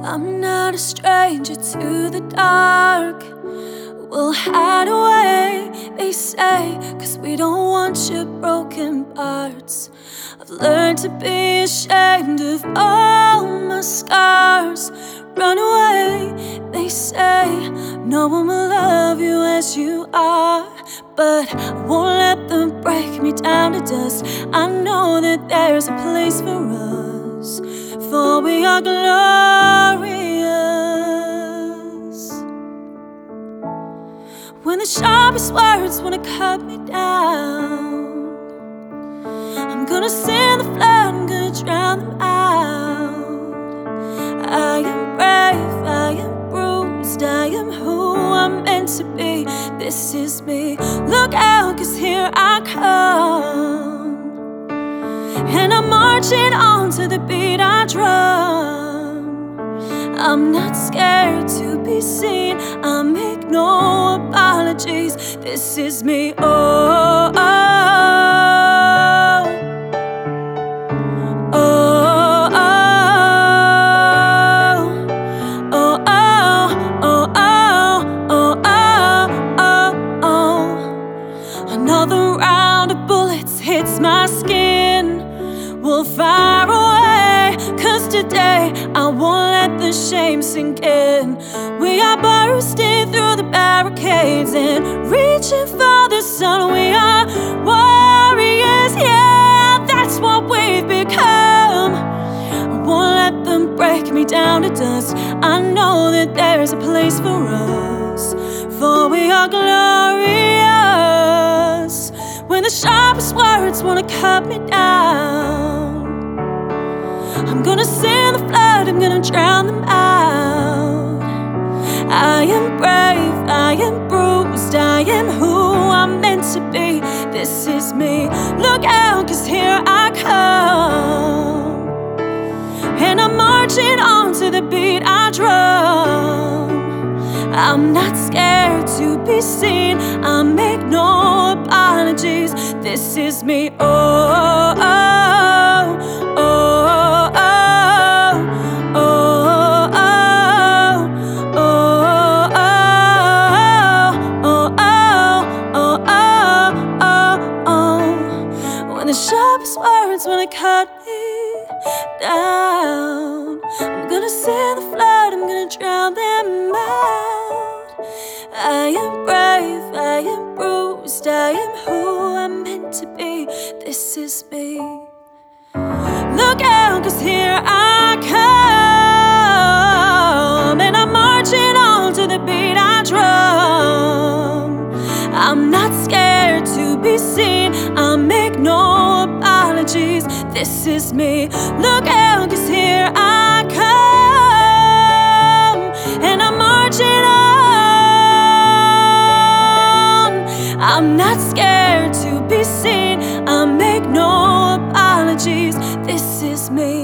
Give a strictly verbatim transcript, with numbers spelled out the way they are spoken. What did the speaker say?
I'm not a stranger to the dark. We'll hide away, they say, 'cause we don't want your broken parts. I've learned to be ashamed of all my scars. Run away, they say, no one will love you as you are. But I won't let them break me down to dust. I know that there's a place for us, for we are glorious. When the sharpest words wanna cut me down, I'm gonna send the flood, I'm gonna drown them out. I am brave, I am bruised, I am who I'm meant to be. This is me, look out, 'cause here I come. And I'm marching on to the beat I drum. I'm not scared to be seen, I make no apologies. This is me, oh, oh, oh, oh, oh, oh, oh, oh, oh. Another round of bullets hits my skin. We'll fire away, 'cause today I won't let the shame sink in. We are bursting through the barricades and reaching for the sun. We are warriors, yeah, that's what we've become. I won't let them break me down to dust. I know that there's a place for us, for we are glorious. When the sharpest words wanna cut me down, I'm gonna send the flood, I'm gonna drown them out. I am brave, I am bruised, I am who I'm meant to be. This is me, look out, 'cause here I come. And I'm marching on to the beat I drum. I'm not scared to be seen, I make no apologies. This is me, oh, oh, oh, oh, oh, oh, oh, oh, oh, oh, oh. When the sharpest words wanna cut me down, I'm gonna send the flood, I'm gonna drown them out. I am brave, I am bruised, I am who I'm meant to be. This is me, look out, 'cause here I come. And I'm marching on to the beat I drum. I'm not scared to be seen, I make no apologies. This is me, look out, 'cause here I come. And I'm marching on. I'm not scared to be seen, I make no apologies. This is me.